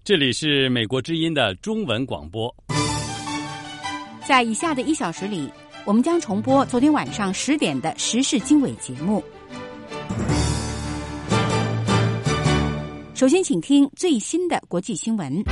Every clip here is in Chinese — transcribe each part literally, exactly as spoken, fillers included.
这里是美国之音的中文广播。 在以下的一小时里，我们将重播昨天晚上十点的时事经纬节目。首先请听最新的国际新闻。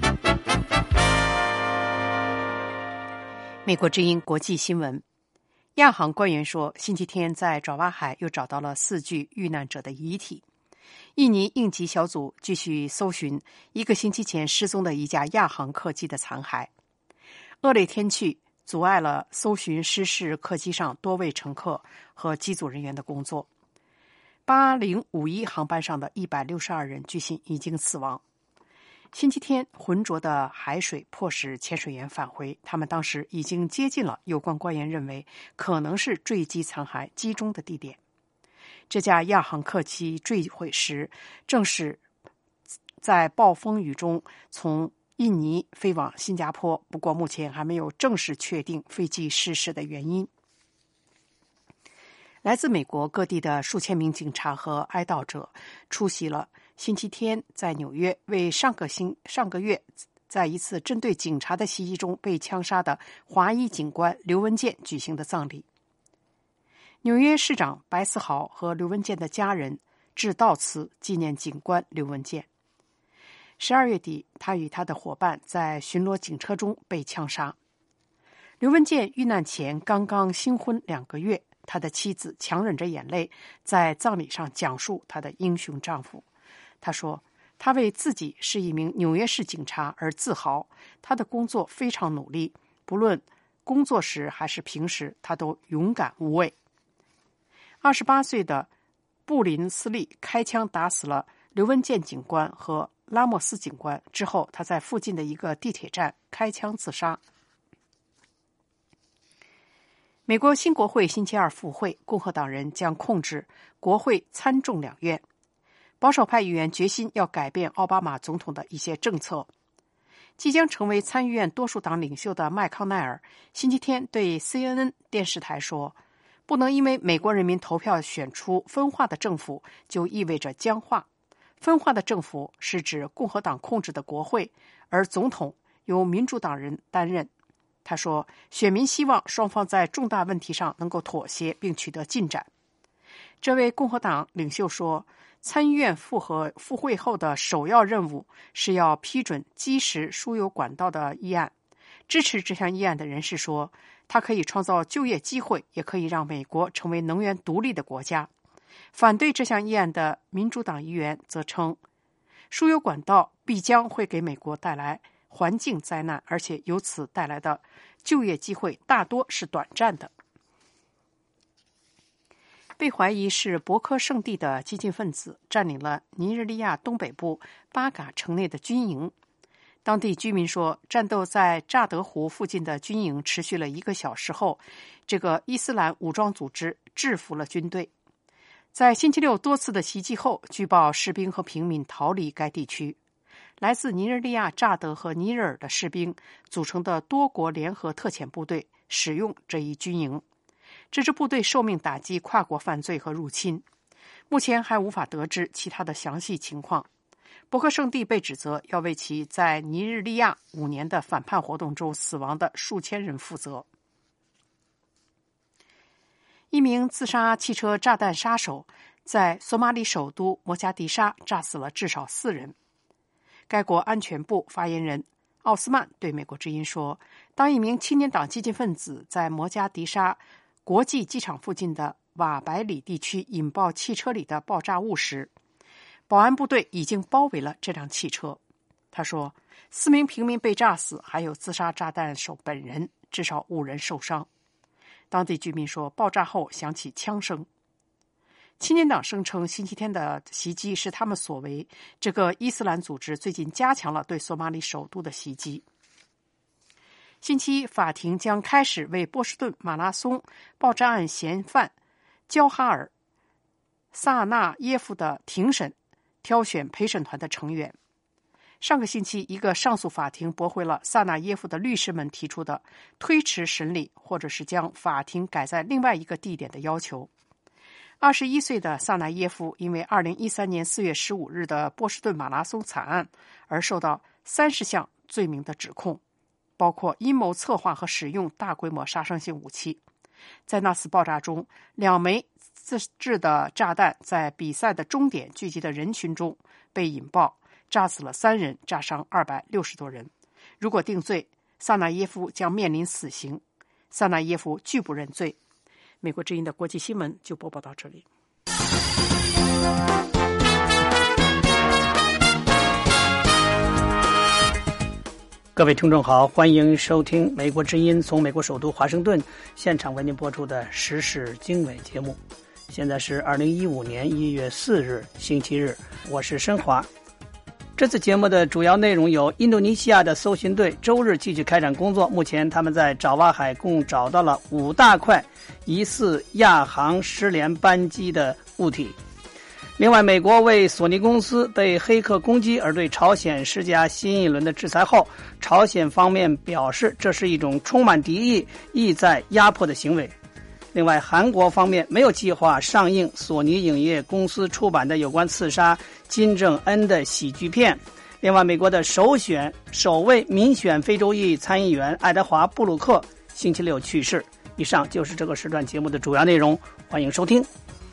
美国之音国际新闻，亚航官员说，星期天在爪哇海又找到了四具遇难者的遗体。印尼应急小组继续搜寻一个星期前失踪的一架亚航客机的残骸。恶劣天气阻碍了搜寻失事客机上多位乘客和机组人员的工作。八零五一航班上的一百六十二人据悉已经死亡。星期天，浑浊的海水迫使潜水员返回，他们当时已经接近了有关官员认为可能是坠机残骸集中的地点。这架亚航客机坠毁时，正是在暴风雨中从印尼飞往新加坡，不过目前还没有正式确定飞机失事的原因。来自美国各地的数千名警察和哀悼者出席了星期天在纽约为上个星上个月在一次针对警察的袭击中被枪杀的华裔警官刘文健举行的葬礼。纽约市长白思豪和刘文健的家人致悼词纪念警官刘文健。十二月底，他与他的伙伴在巡逻警车中被枪杀。刘文健遇难前刚刚新婚两个月，他的妻子强忍着眼泪在葬礼上讲述他的英雄丈夫。他说，他为自己是一名纽约市警察而自豪，他的工作非常努力，不论工作时还是平时，他都勇敢无畏。二十八岁的布林斯利开枪打死了刘文健警官和拉莫斯警官之后，他在附近的一个地铁站开枪自杀。美国新国会星期二复会，共和党人将控制国会参众两院。保守派议员决心要改变奥巴马总统的一些政策。即将成为参议院多数党领袖的麦康奈尔星期天对 C N N 电视台说，不能因为美国人民投票选出分化的政府就意味着僵化。分化的政府是指共和党控制的国会，而总统由民主党人担任。他说，选民希望双方在重大问题上能够妥协并取得进展。这位共和党领袖说，参议院复合复会后的首要任务是要批准基石输油管道的议案。支持这项议案的人士说，它可以创造就业机会，也可以让美国成为能源独立的国家。反对这项议案的民主党议员则称，输油管道必将会给美国带来环境灾难，而且由此带来的就业机会大多是短暂的。被怀疑是博科圣地的激进分子占领了尼日利亚东北部巴嘎城内的军营。当地居民说，战斗在乍得湖附近的军营持续了一个小时后，这个伊斯兰武装组织制服了军队。在星期六多次的袭击后，据报士兵和平民逃离该地区。来自尼日利亚乍得和尼日尔的士兵组成的多国联合特遣部队使用这一军营。这支部队受命打击跨国犯罪和入侵。目前还无法得知其他的详细情况。博科圣地被指责要为其在尼日利亚五年的反叛活动中死亡的数千人负责。一名自杀汽车炸弹杀手在索马里首都摩加迪沙炸死了至少四人。该国安全部发言人奥斯曼对美国之音说，当一名青年党激进分子在摩加迪沙国际机场附近的瓦白里地区引爆汽车里的爆炸物时，保安部队已经包围了这辆汽车。他说，四名平民被炸死，还有自杀炸弹手本人，至少五人受伤。当地居民说，爆炸后响起枪声。青年党声称，星期天的袭击是他们所为，这个伊斯兰组织最近加强了对索马里首都的袭击。星期一，法庭将开始为波士顿马拉松爆炸案嫌犯焦哈尔·萨纳耶夫的庭审挑选陪审团的成员。上个星期，一个上诉法庭驳回了萨纳耶夫的律师们提出的推迟审理或者是将法庭改在另外一个地点的要求。 二十一岁的萨纳耶夫因为二零一三年四月十五日的波士顿马拉松惨案而受到三十项罪名的指控，包括阴谋策划和使用大规模杀伤性武器。在那次爆炸中，两枚自制的炸弹在比赛的终点聚集的人群中被引爆，炸死了三人，炸伤二百六十多人。如果定罪，萨纳耶夫将面临死刑。萨纳耶夫拒不认罪。美国之音的国际新闻就播报到这里。 各位听众好，欢迎收听美国之音从美国首都华盛顿现场为您播出的时事经纬节目。现在是二零一五年一月四日星期日，我是申华。这次节目的主要内容有：印度尼西亚的搜寻队周日继续开展工作，目前他们在爪哇海共找到了五大块疑似亚航失联班机的物体。另外，美国为索尼公司被黑客攻击而对朝鲜施加新一轮的制裁后，朝鲜方面表示这是一种充满敌意、意在压迫的行为。另外，韩国方面没有计划上映索尼影业公司出版的有关刺杀金正恩的喜剧片。另外，美国的首选首位民选非洲裔参议员爱德华·布鲁克星期六去世。以上就是这个时段节目的主要内容，欢迎收听。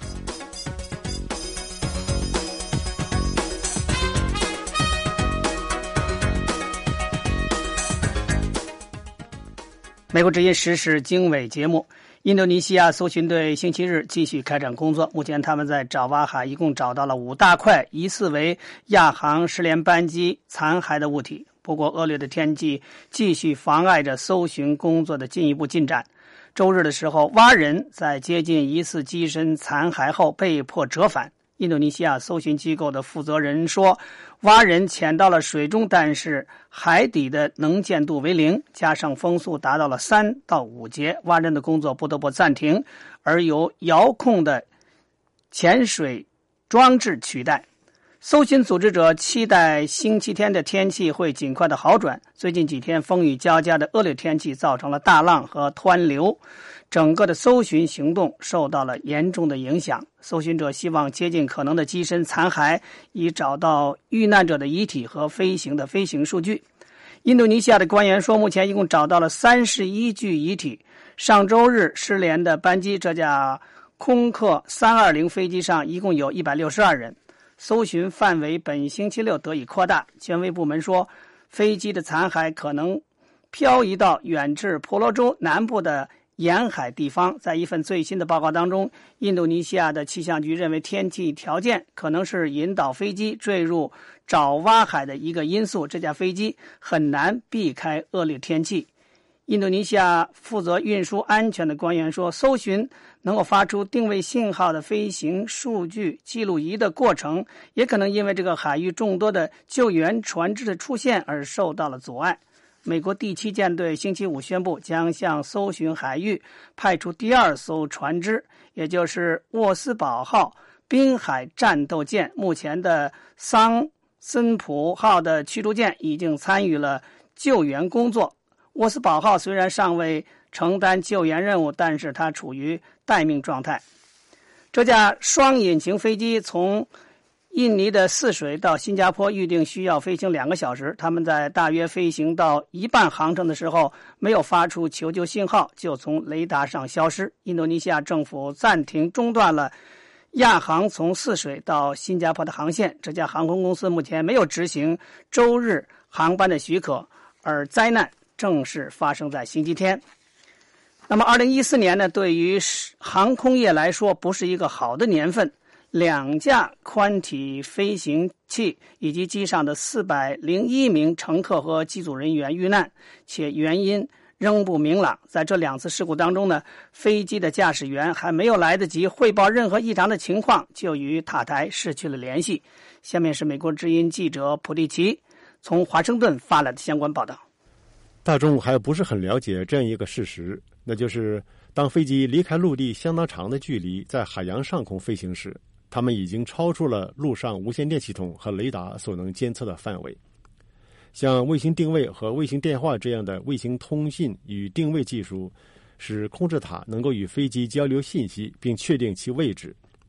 美国之音时事经纬节目，印度尼西亚搜寻队星期日继续开展工作，目前他们在爪哇海一共找到了五大块疑似为亚航失联班机残骸的物体。不过恶劣的天气继续妨碍着搜寻工作的进一步进展。周日的时候，蛙人在接近疑似机身残骸后被迫折返。印度尼西亚搜寻机构的负责人说，蛙人潜到了水中，但是海底的能见度为零，加上风速达到了三到五节，蛙人的工作不得不暂停，而由遥控的潜水装置取代。搜寻组织者期待星期天的天气会尽快的好转。最近几天风雨交加的恶劣天气造成了大浪和湍流，整个的搜寻行动受到了严重的影响。搜寻者希望接近可能的机身残骸，以找到遇难者的遗体和飞行的飞行数据。印度尼西亚的官员说，目前一共找到了三十一具遗体。上周日失联的班机，这架空客三二零飞机上一共有一百六十二人。搜寻范围本星期六得以扩大。权威部门说，飞机的残骸可能漂移到远至婆罗洲南部的沿海地方。在一份最新的报告当中，印度尼西亚的气象局认为天气条件可能是引导飞机坠入爪哇海的一个因素，这架飞机很难避开恶劣天气。印度尼西亚负责运输安全的官员说，搜寻能够发出定位信号的飞行数据记录仪的过程，也可能因为这个海域众多的救援船只的出现而受到了阻碍。美国第七舰队星期五宣布将向搜寻海域派出第二艘船只，也就是沃斯堡号滨海战斗舰。目前的桑森普号的驱逐舰已经参与了救援工作。沃斯堡号虽然尚未承担救援任务，但是它处于待命状态。这架双引擎飞机从印尼的泗水到新加坡预定需要飞行两个小时，他们在大约飞行到一半航程的时候没有发出求救信号，就从雷达上消失。印度尼西亚政府暂停中断了亚航从泗水到新加坡的航线，这家航空公司目前没有执行周日航班的许可，而灾难正是发生在星期天。那么二零一四年呢，对于航空业来说不是一个好的年份。两架宽体飞行器以及机上的四百零一名乘客和机组人员遇难，且原因仍不明朗。在这两次事故当中呢，飞机的驾驶员还没有来得及汇报任何异常的情况，就与塔台失去了联系。下面是美国之音记者普利奇从华盛顿发来的相关报道。 大众还不是很了解这样一个事实，那就是当飞机离开陆地相当长的距离，在海洋上空飞行时，它们已经超出了陆上无线电系统和雷达所能监测的范围。像卫星定位和卫星电话这样的卫星通信与定位技术，使控制塔能够与飞机交流信息并确定其位置。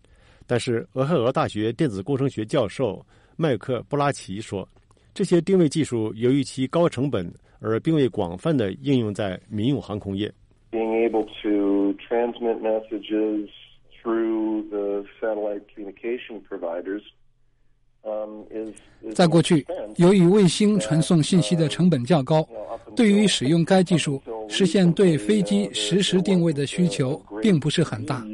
但是俄亥俄大学电子工程学教授麦克布拉奇说，这些定位技术由于其高成本而并未广泛的应用在民用航空业。 Being able to transmit messages through the satellite communication providers um, is, is 在过去，由于卫星传送信息的成本较高，对于使用该技术，实现对飞机实时定位的需求并不是很大。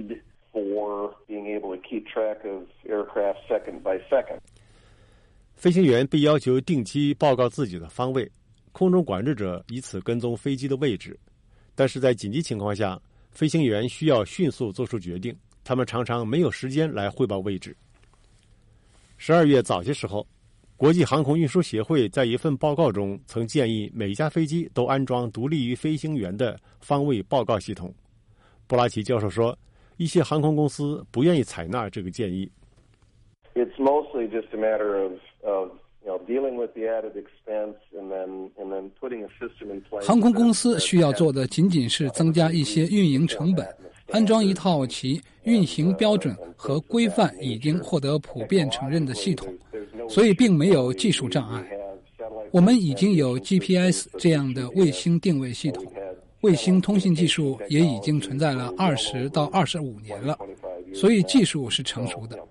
飞行员被要求定期报告自己的方位，空中管制者以此跟踪飞机的位置。但是在紧急情况下，飞行员需要迅速做出决定，他们常常没有时间来汇报位置。十二月早些时候，国际航空运输协会在一份报告中曾建议每架飞机都安装独立于飞行员的方位报告系统。布拉奇教授说，一些航空公司不愿意采纳这个建议。 It's mostly just a matter of, of you know, dealing with the added expense and then, and then putting a system in place. 航空公司需要做的仅仅是增加一些运营成本，安装一套其运行标准和规范已经获得普遍承认的系统，所以并没有技术障碍。我们已经有 G P S 这样的卫星定位系统，卫星通信技术也已经存在了二十到二十五年了，所以技术是成熟的。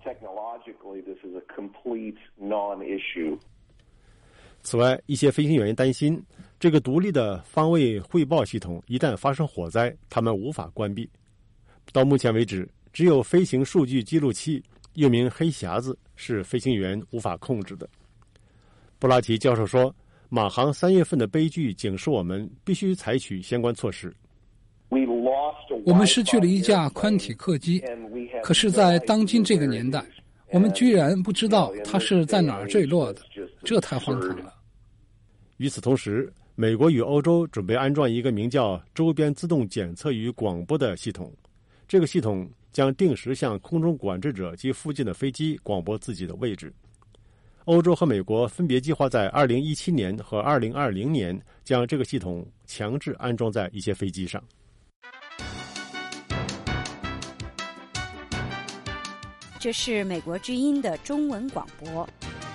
此外，一些飞行员担心，这个独立的方位汇报系统一旦发生火灾，他们无法关闭。到目前为止，只有飞行数据记录器，又名黑匣子，是飞行员无法控制的。布拉奇教授说，马航三月份的悲剧警示我们必须采取相关措施。 我们失去了一架宽体客机，可是在当今这个年代，我们居然不知道它是在哪儿坠落的，这太荒唐了。 与此同时，美国与欧洲准备安装一个名叫周边自动检测与广播的系统，这个系统将定时向空中管制者及附近的飞机广播自己的位置。欧洲和美国分别计划在二零一七年和二零二零年将这个系统强制安装在一些飞机上。 这是美国之音的中文广播。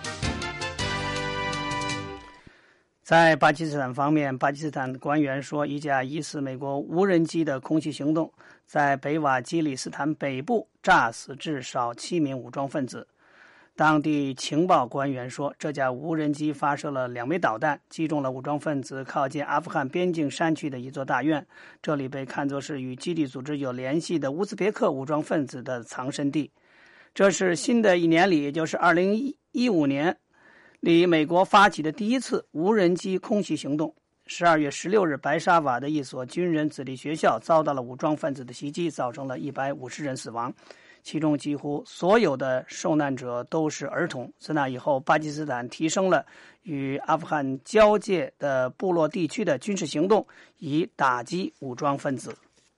在巴基斯坦方面，巴基斯坦官员说，一架疑似美国无人机的空袭行动在北瓦基里斯坦北部炸死至少七名武装分子。当地情报官员说，这架无人机发射了两枚导弹，击中了武装分子靠近阿富汗边境山区的一座大院，这里被看作是与基地组织有联系的乌兹别克武装分子的藏身地。这是新的一年里，也就是二零一五年里美国发起的第一次无人机空袭行动。十二月十六日，白沙瓦的一所军人子弟学校遭到了武装分子的袭击，造成了一百五十人死亡，其中几乎所有的受难者都是儿童。自那以后，巴基斯坦提升了与阿富汗交界的部落地区的军事行动，以打击武装分子。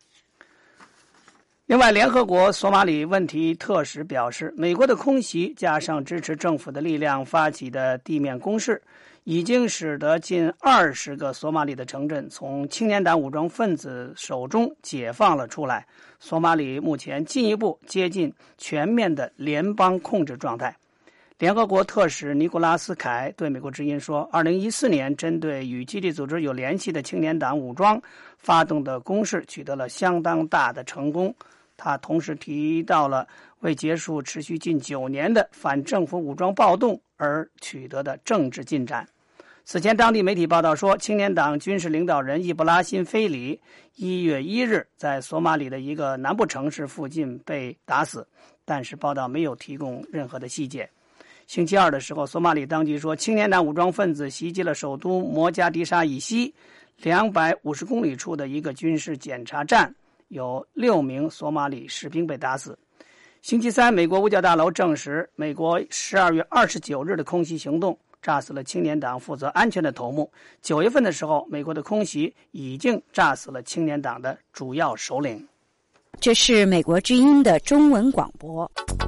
另外，联合国索马里问题特使表示，美国的空袭加上支持政府的力量发起的地面攻势，已经使得近二十个索马里的城镇从青年党武装分子手中解放了出来。索马里目前进一步接近全面的联邦控制状态。联合国特使尼古拉斯凯对美国之音说，二零一四年针对与基地组织有联系的青年党武装发动的攻势取得了相当大的成功。他同时提到了为结束持续近九年的反政府武装暴动而取得的政治进展。此前，当地媒体报道说，青年党军事领导人易布拉辛·菲里一月一日在索马里的一个南部城市附近被打死，但是报道没有提供任何的细节。星期二的时候，索马里当局说，青年党武装分子袭击了首都摩加迪沙以西两百五十公里处的一个军事检查站，有六名索马里士兵被打死。星期三，美国五角大楼证实，美国十二月二十九日的空袭行动炸死了青年党负责安全的头目。九月份的时候，美国的空袭已经炸死了青年党的主要首领。 这是美国之音的中文广播。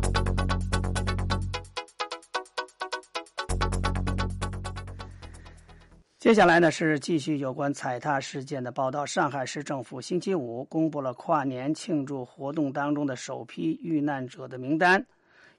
接下来呢是继续有关踩踏事件的报道。上海市政府星期五公布了跨年庆祝活动当中的首批遇难者的名单。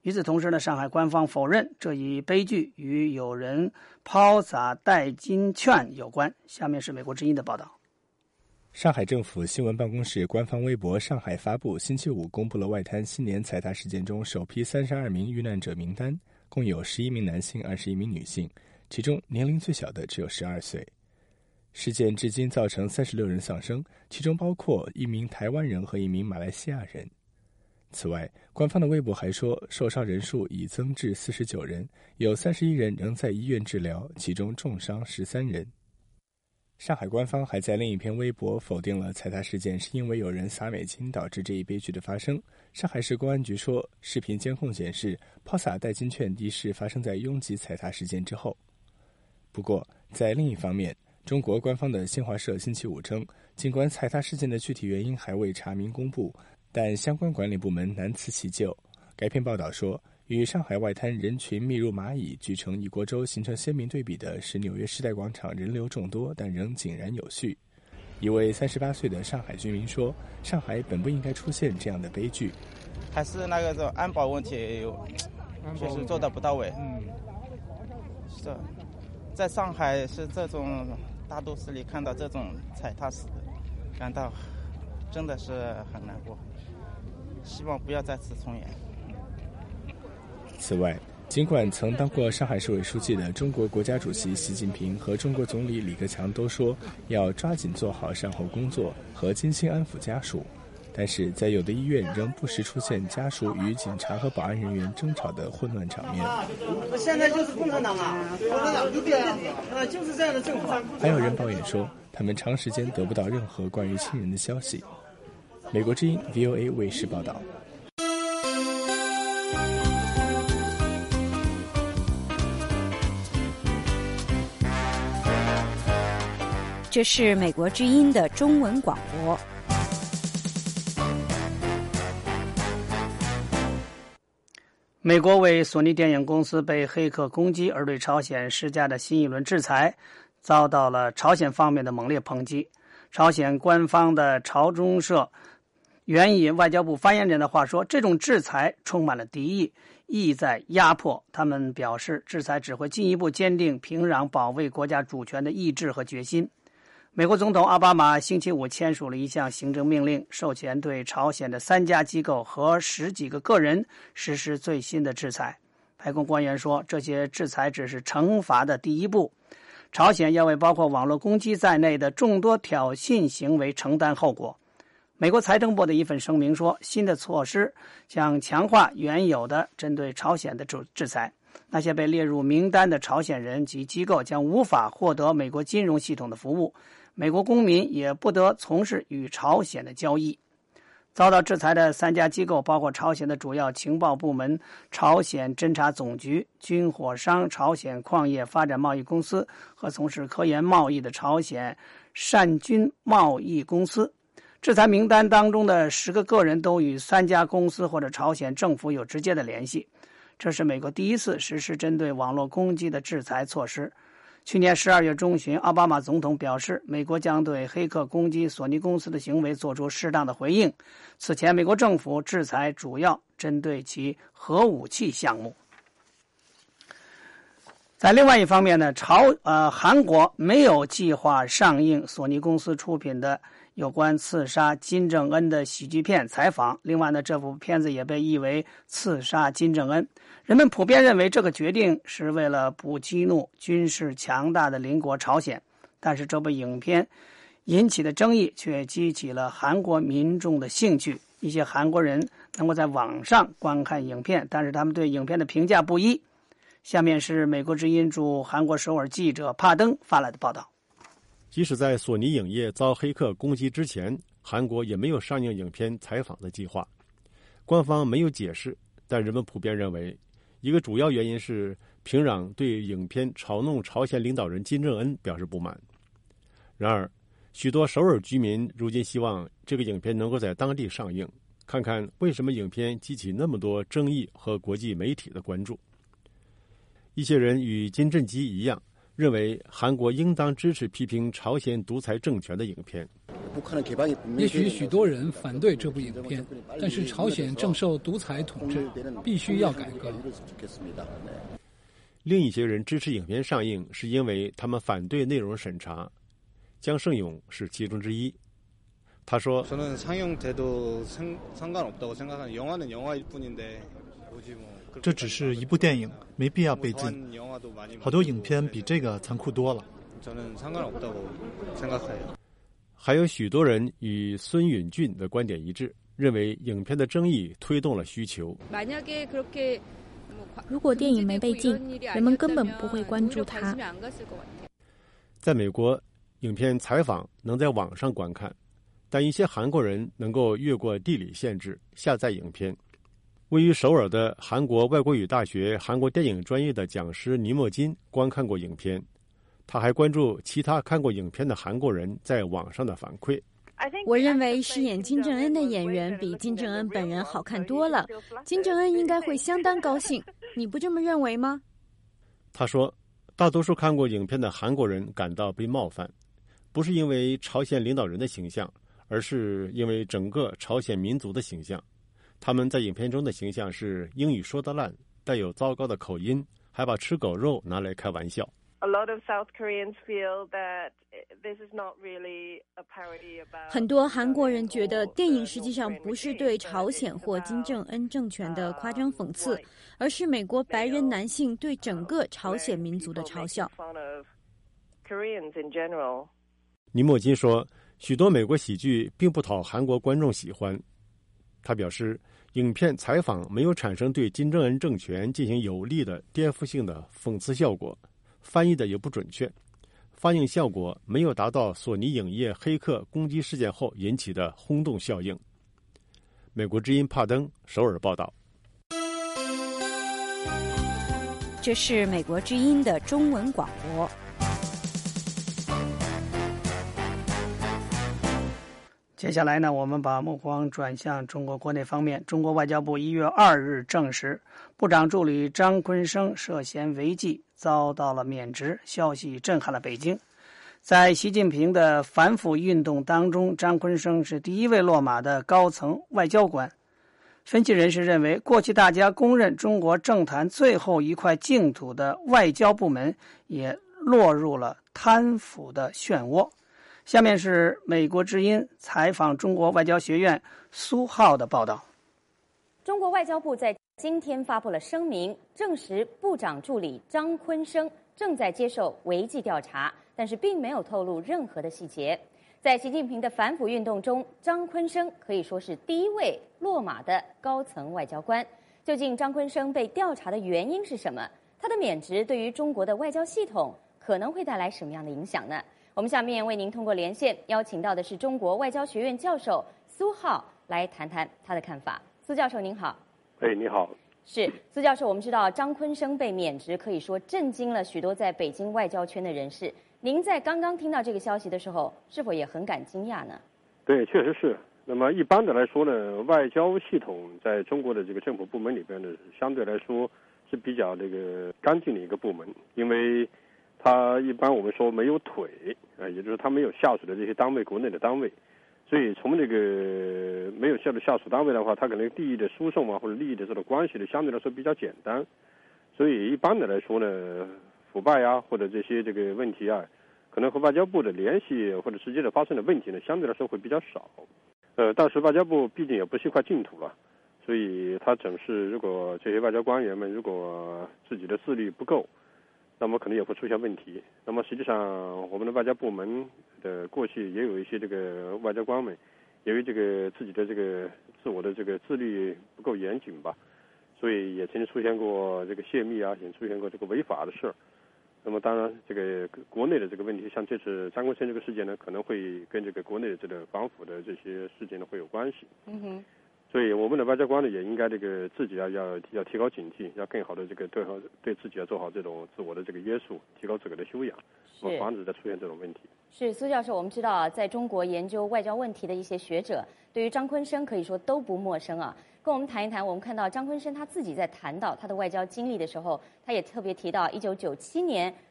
与此同时呢，上海官方否认这一悲剧与有人抛洒代金券有关。下面是美国之音的报道。 上海政府新闻办公室官方微博上海发布星期五公布了外滩新年踩踏事件中首批三十二名遇难者名单，共有十一名男性二十一名女性，其中年龄最小的只有十二岁。事件至今造成三十六人丧生，其中包括一名台湾人和一名马来西亚人。此外，官方的微博还说受伤人数已增至四十九人，有三十一人仍在医院治疗，其中重伤十三人。上海官方还在另一篇微博否定了踩踏事件是因为有人撒美金导致这一悲剧的发生。上海市公安局说，视频监控显示抛洒代金券一事发生在拥挤踩踏事件之后。不过，在另一方面，中国官方的新华社星期五称，尽管踩踏事件的具体原因还未查明公布，但相关管理部门难辞其咎。该篇报道说，与上海外滩人群密如蚂蚁聚成一锅粥形成鲜明对比的是纽约时代广场人流众多，但仍井然有序。一位三十八岁的上海居民说，上海本不应该出现这样的悲剧， 还是那个这安保问题有确实做得不到位。嗯，是在上海是这种大都市里看到这种踩踏死，感到真的是很难过，希望不要再次重演。 此外，尽管曾当过上海市委书记的中国国家主席习近平和中国总理李克强都说要抓紧做好善后工作和精心安抚家属，但是在有的医院仍不时出现家属与警察和保安人员争吵的混乱场面。 现在就是共产党啊，共产党就这样子啊，就是这样的政府。 还有人抱怨说，他们长时间得不到任何关于亲人的消息。美国之音 V O A 卫视报道。 这是美国之音的中文广播。 美国为索尼电影公司被黑客攻击而对朝鲜施加的新一轮制裁，遭到了朝鲜方面的猛烈抨击。朝鲜官方的朝中社援引外交部发言人的话说，这种制裁充满了敌意，意在压迫。他们表示，制裁只会进一步坚定平壤保卫国家主权的意志和决心。美国总统奥巴马星期五签署了一项行政命令，授权对朝鲜的三家机构和十几个个人实施最新的制裁。白宫官员说，这些制裁只是惩罚的第一步，朝鲜要为包括网络攻击在内的众多挑衅行为承担后果。美国财政部的一份声明说，新的措施将强化原有的针对朝鲜的制裁。那些被列入名单的朝鲜人及机构将无法获得美国金融系统的服务，美国公民也不得从事与朝鲜的交易。遭到制裁的三家机构包括朝鲜的主要情报部门、朝鲜侦察总局、军火商朝鲜矿业发展贸易公司和从事科研贸易的朝鲜善军贸易公司。制裁名单当中的十个个人都与三家公司或者朝鲜政府有直接的联系。这是美国第一次实施针对网络攻击的制裁措施。去年十二月中旬，奥巴马总统表示，美国将对黑客攻击索尼公司的行为做出适当的回应。此前，美国政府制裁主要针对其核武器项目。在另外一方面呢，朝呃韩国没有计划上映索尼公司出品的有关刺杀金正恩的喜剧片《采访》。另外呢，这部片子也被译为《刺杀金正恩》。人们普遍认为这个决定是为了不激怒军事强大的邻国朝鲜，但是这部影片引起的争议却激起了韩国民众的兴趣。一些韩国人能够在网上观看影片，但是他们对影片的评价不一。下面是美国之音驻韩国首尔记者帕登发来的报道。 即使在索尼影业遭黑客攻击之前，韩国也没有上映影片《采访》的计划。官方没有解释，但人们普遍认为一个主要原因是平壤对影片嘲弄朝鲜领导人金正恩表示不满。然而，许多首尔居民如今希望这个影片能够在当地上映，看看为什么影片激起那么多争议和国际媒体的关注。一些人与金正基一样，认为韩国应当支持批评朝鲜独裁政权的影片。 也许许多人反对这部影片，但是朝鲜正受独裁统治，必须要改革。 另一些人支持影片上映，是因为他们反对内容审查。姜胜勇是其中之一。他说：“ 这只是一部电影，没必要被禁。好多影片比这个残酷多了。” 还有许多人与孙允俊的观点一致，认为影片的争议推动了需求。 如果电影没被禁，人们根本不会关注它。 在美国，影片采访能在网上观看，但一些韩国人能够越过地理限制下载影片。位于首尔的韩国外国语大学韩国电影专业的讲师倪墨金观看过影片，他还关注其他看过影片的韩国人在网上的反馈。 我认为饰演金正恩的演员比金正恩本人好看多了，金正恩应该会相当高兴，你不这么认为吗？ 他说，大多数看过影片的韩国人感到被冒犯，不是因为朝鲜领导人的形象，而是因为整个朝鲜民族的形象。他们在影片中的形象是英语说得烂，带有糟糕的口音，还把吃狗肉拿来开玩笑。 很多韩国人觉得电影实际上不是对朝鲜或金正恩政权的夸张讽刺，而是美国白人男性对整个朝鲜民族的嘲笑。 倪墨金说，许多美国喜剧并不讨韩国观众喜欢。他表示，影片采访没有产生对金正恩政权进行有力的颠覆性的讽刺效果，翻译的也不准确，发映效果没有达到索尼影业黑客攻击事件后引起的轰动效应。美国之音帕登首尔报道。 这是美国之音的中文广播。 接下来呢，我们把目光转向中国国内方面。中国外交部一月二日证实，部长助理张坤生涉嫌违纪，遭到了免职，消息震撼了北京。在习近平的反腐运动当中，张坤生是第一位落马的高层外交官。分析人士认为，过去大家公认中国政坛最后一块净土的外交部门，也落入了贪腐的漩涡。下面是美国之音采访中国外交学院苏浩的报道。 中国外交部在今天发布了声明，证实部长助理张坤生正在接受违纪调查，但是并没有透露任何的细节。在习近平的反腐运动中，张坤生可以说是第一位落马的高层外交官。究竟张坤生被调查的原因是什么？他的免职对于中国的外交系统可能会带来什么样的影响呢？我们下面为您通过连线邀请到的是中国外交学院教授苏浩来谈谈他的看法。苏教授您好。 哎，你好。 是苏教授，我们知道张坤生被免职，可以说震惊了许多在北京外交圈的人士。您在刚刚听到这个消息的时候，是否也很感惊讶呢？ 对，确实是。那么一般的来说呢，外交系统在中国的这个政府部门里边呢，相对来说是比较这个干净的一个部门，因为他一般我们说没有腿啊，也就是他没有下属的这些单位，国内的单位，所以从这个没有下的下属单位的话，他可能利益的输送啊或者利益的这种关系呢，相对来说比较简单，所以一般的来说呢，腐败啊或者这些这个问题啊，可能和外交部的联系或者直接的发生的问题呢，相对来说会比较少。呃，但是外交部毕竟也不是一块净土了，所以他整是如果这些外交官员们如果自己的自律不够，那么可能也会出现问题。那么实际上我们的外交部门的过去也有一些这个外交官们由于这个自己的这个自我的这个自律不够严谨吧，所以也曾经出现过这个泄密啊，也出现过这个违法的事儿。那么当然这个国内的这个问题，像这次张坤生这个事件呢，可能会跟这个国内的这个反腐的这些事件呢会有关系。 嗯哼。 所以我们的外交官呢，也应该这个自己要要要提高警惕，要更好的这个对好对自己要做好这种自我的这个约束，提高自个的修养，防止再出现这种问题。 是苏教授，我们知道啊，在中国研究外交问题的一些学者，对于张坤生可以说都不陌生啊。跟我们谈一谈，我们看到张坤生他自己在谈到他的外交经历的时候，他也特别提到一九九七年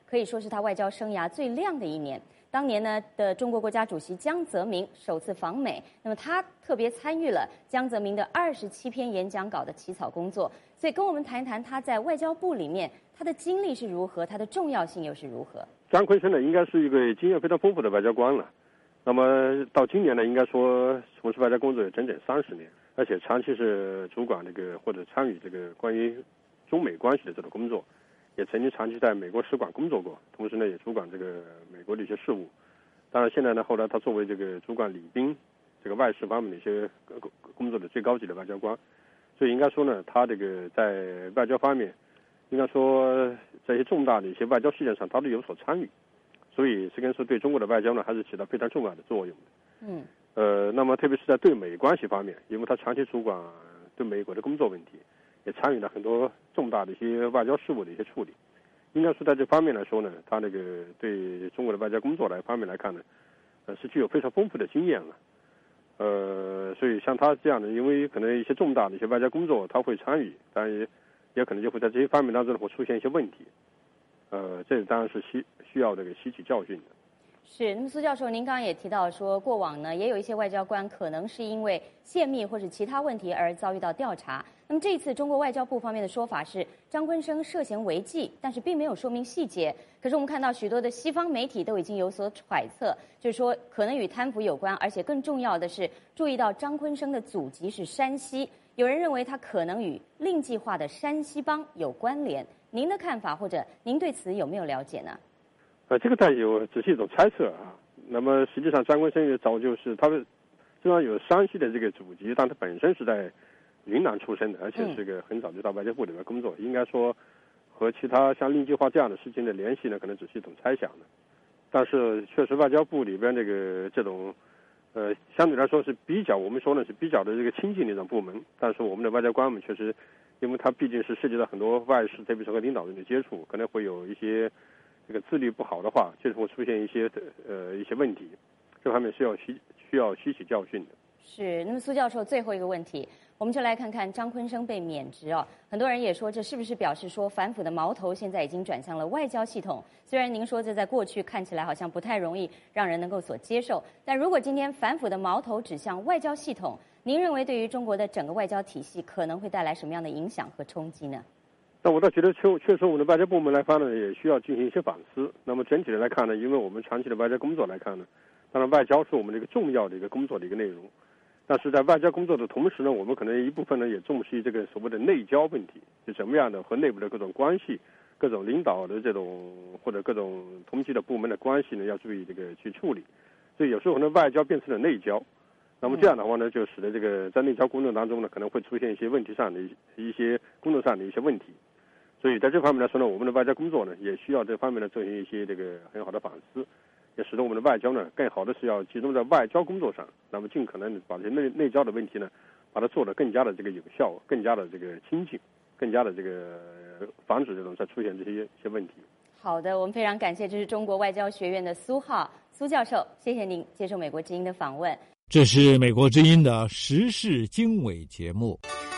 可以说是他外交生涯最亮的一年。当年呢的中国国家主席江泽民首次访美，那么他特别参与了江泽民的二十七篇演讲稿的起草工作。所以跟我们谈一谈他在外交部里面他的经历是如何，他的重要性又是如何。 张坤生呢，应该是一个经验非常丰富的外交官了。那么到今年呢，应该说从事外交工作有整整三十年，而且长期是主管这个或者参与这个关于中美关系的这个工作。也曾经长期在美国使馆工作过，同时呢也主管这个美国的一些事务。当然现在呢，后来他作为这个主管礼宾这个外事方面的一些工作的最高级的外交官，所以应该说呢，他这个在外交方面，应该说在一些重大的一些外交事件上，他都有所参与，所以这跟说对中国的外交呢，还是起到非常重要的作用的。 嗯。 呃，那么特别是在对美关系方面，因为他长期主管对美国的工作问题。也参与了很多重大的一些外交事务的一些处理，应该说在这方面来说呢，他那个对中国的外交工作来方面来看呢，呃是具有非常丰富的经验了。呃，所以像他这样的，因为可能一些重大的一些外交工作他会参与，当然也也可能就会在这些方面当中会出现一些问题。呃，这当然是需需要这个吸取教训的。 是，那么苏教授，您刚刚也提到说，过往呢也有一些外交官可能是因为泄密或是其他问题而遭遇到调查。那么这一次中国外交部方面的说法是张坤生涉嫌违纪，但是并没有说明细节。可是我们看到许多的西方媒体都已经有所揣测，就是说可能与贪腐有关，而且更重要的是注意到张坤生的祖籍是山西，有人认为他可能与令计划的山西帮有关联。您的看法或者您对此有没有了解呢？ 呃，这个但有只是一种猜测啊。那么实际上张坤生也早就是他们虽然有山西的这个祖籍，但他本身是在云南出生的，而且是个很早就到外交部里面工作。嗯、应该说和其他像令计划这样的事情的联系呢，可能只是一种猜想的。但是确实外交部里边这个这种呃相对来说是比较我们说呢是比较的这个亲近的一种部门，但是我们的外交官们确实，因为他毕竟是涉及到很多外事，特别是和领导人的接触，可能会有一些。这个自律不好的话，确实会出现一些呃一些问题，这方面是要吸需要吸取教训的。 是，那么苏教授最后一个问题，我们就来看看张坤生被免职哦。很多人也说，这是不是表示说反腐的矛头现在已经转向了外交系统？虽然您说这在过去看起来好像不太容易让人能够所接受，但如果今天反腐的矛头指向外交系统，您认为对于中国的整个外交体系可能会带来什么样的影响和冲击呢？ 那我倒觉得确确实我们的外交部门来看呢，也需要进行一些反思。那么整体的来看呢，因为我们长期的外交工作来看呢，当然外交是我们的一个重要的一个工作的一个内容。但是在外交工作的同时呢，我们可能一部分呢也重视这个所谓的内交问题，就怎么样的和内部的各种关系、各种领导的这种或者各种同级的部门的关系呢，要注意这个去处理。所以有时候呢，外交变成了内交。那么这样的话呢，就使得这个在内交工作当中呢，可能会出现一些问题上的一些工作上的一些问题。所以在这方面来说呢，我们的外交工作呢，也需要这方面呢进行一些这个很好的反思，也使得我们的外交呢，更好的是要集中在外交工作上，那么尽可能把这内内交的问题呢，把它做得更加的这个有效，更加的这个亲近，更加的这个防止这种再出现这些一些问题。 好的，我们非常感谢，这是中国外交学院的苏浩苏教授，谢谢您接受美国之音的访问。 这是美国之音的时事经纬节目。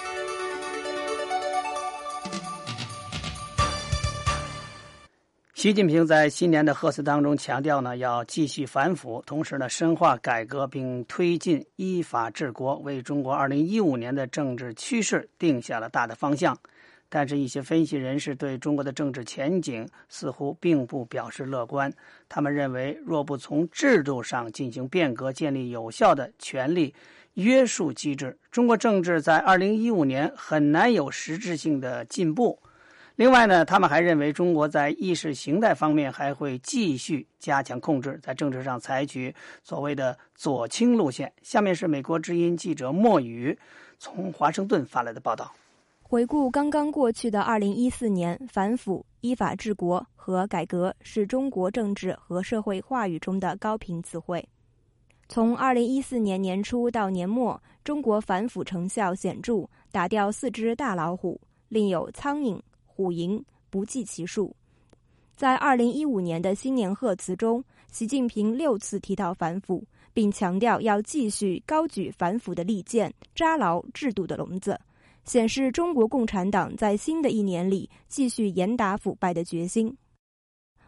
习近平在新年的贺词当中强调呢，要继续反腐，同时呢深化改革，并推进依法治国，为中国二零一五年的政治趋势定下了大的方向。但是，一些分析人士对中国的政治前景似乎并不表示乐观。他们认为，若不从制度上进行变革，建立有效的权力约束机制，中国政治在二零一五年很难有实质性的进步。另外呢，他们还认为中国在意识形态方面还会继续加强控制，在政治上采取所谓的左倾路线。下面是美国之音记者莫宇从华盛顿发来的报道。 回顾刚刚过去的二零一四年，反腐、依法治国和改革是中国政治和社会话语中的高频词汇。从二零一四年年初到年末，中国反腐成效显著，打掉四只大老虎，另有苍蝇、虎蝇不计其数。在二零一五年的新年贺词中，习近平六次提到反腐，并强调要继续高举反腐的利剑，扎牢制度的笼子，显示中国共产党在新的一年里继续严打腐败的决心。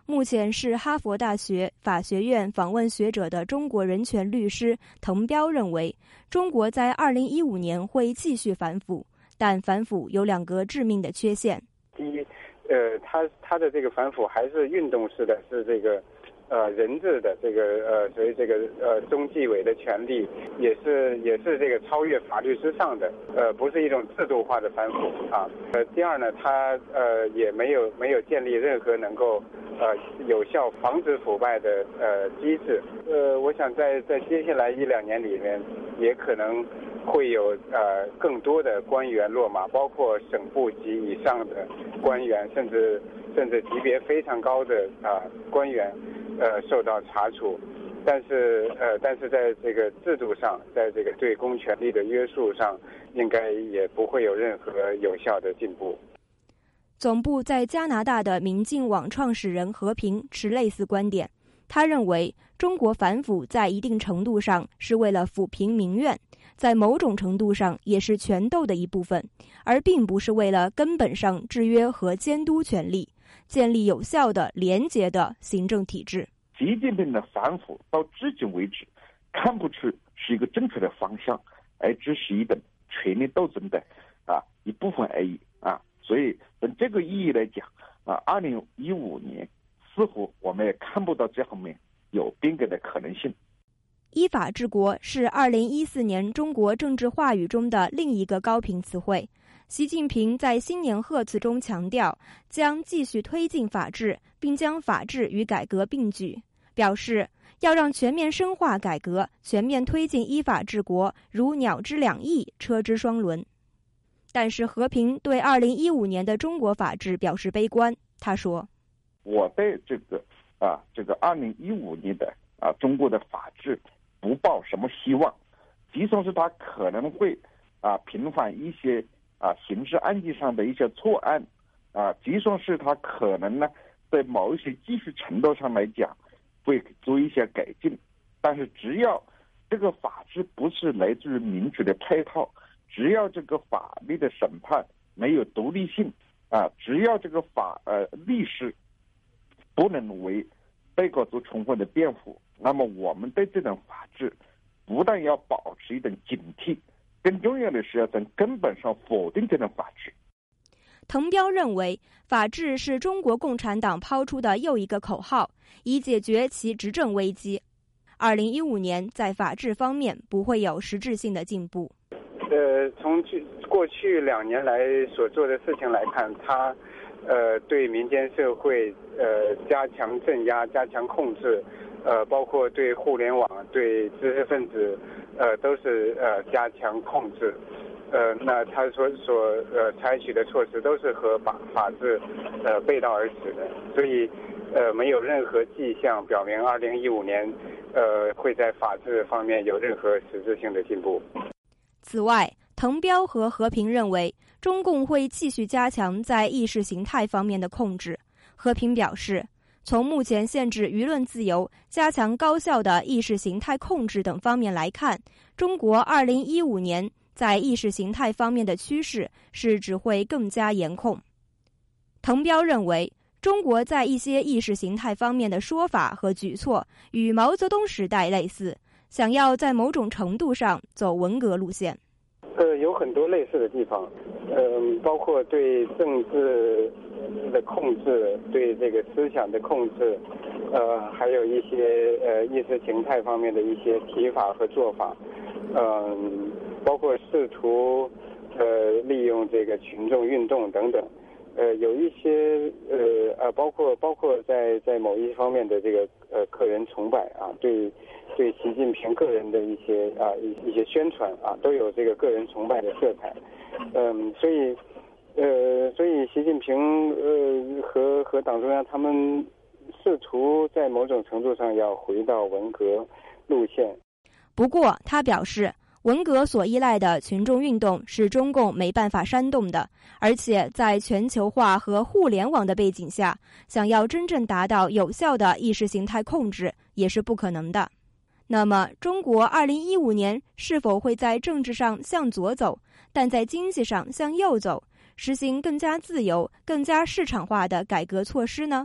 目前是哈佛大学法学院访问学者的中国人权律师滕彪认为，中国在二零一五年会继续反腐，但反腐有两个致命的缺陷。 第一，呃，它它的这个反腐还是运动式的，是这个呃人治的这个呃，所以这个呃中纪委的权利也是也是这个超越法律之上的，呃，不是一种制度化的反腐啊。呃，第二呢，它呃也没有没有建立任何能够呃有效防止腐败的呃机制。呃，我想在在接下来一两年里面，也可能会有呃更多的官员落马，包括省部级以上的官员，甚至甚至级别非常高的啊、呃、官员。呃，受到查处，但是呃，但是在这个制度上，在这个对公权力的约束上，应该也不会有任何有效的进步。 总部在加拿大的明镜网创始人何平持类似观点，他认为中国反腐在一定程度上是为了抚平民怨，在某种程度上也是权斗的一部分，而并不是为了根本上制约和监督权力，建立有效的廉洁的行政体制。 习近平的反腐到至今为止看不出是一个正确的方向，而只是一种权力斗争的啊一部分而已啊。所以从这个意义来讲啊，二零一五年似乎我们也看不到这方面有变革的可能性。 依法治国是二零一四年中国政治话语中的另一个高频词汇。习近平在新年贺词中强调，将继续推进法治，并将法治与改革并举，表示要让全面深化改革，全面推进依法治国，如鸟之两翼，车之双轮。但是和平对二零一五年的中国法治表示悲观，他说：“ 我对这个啊，这个二零一五年的啊中国的法治不抱什么希望，即使是他可能会啊平反一些。”啊，刑事案件上的一些错案，啊，即使是他可能呢，在某一些技术程度上来讲，会做一些改进，但是只要这个法治不是来自于民主的配套，只要这个法律的审判没有独立性，啊，只要这个法呃律师不能为被告做充分的辩护，那么我们对这种法治不但要保持一种警惕。更重要的是要从根本上否定这种法治。 滕彪认为，法治是中国共产党抛出的又一个口号，以解决其执政危机。二零一五年在法治方面不会有实质性的进步。 呃，从去过去两年来所做的事情来看，他呃对民间社会呃加强镇压、加强控制，呃包括对互联网、对知识分子。呃，都是呃加强控制，呃，那他所所呃采取的措施都是和法法治呃背道而驰的，所以呃没有任何迹象表明二零一五年呃会在法治方面有任何实质性的进步。 此外，滕彪和和平认为，中共会继续加强在意识形态方面的控制。和平表示，从目前限制舆论自由、加强高效的意识形态控制等方面来看，中国二零一五年在意识形态方面的趋势是只会更加严控。滕彪认为，中国在一些意识形态方面的说法和举措与毛泽东时代类似，想要在某种程度上走文革路线。 呃，有很多类似的地方，嗯、呃，包括对政治的控制，对这个思想的控制，呃，还有一些呃意识形态方面的一些提法和做法，嗯、呃，包括试图呃利用这个群众运动等等，呃，有一些呃呃，包括包括在在某一方面的这个呃个人崇拜啊，对。对习近平个人的一些啊一一些宣传啊，都有这个个人崇拜的色彩，嗯，所以呃，所以习近平呃和和党中央他们试图在某种程度上要回到文革路线。 不过，他表示，文革所依赖的群众运动是中共没办法煽动的，而且在全球化和互联网的背景下，想要真正达到有效的意识形态控制也是不可能的。那么，中国二零一五年是否会在政治上向左走，但在经济上向右走，实行更加自由、更加市场化的改革措施呢？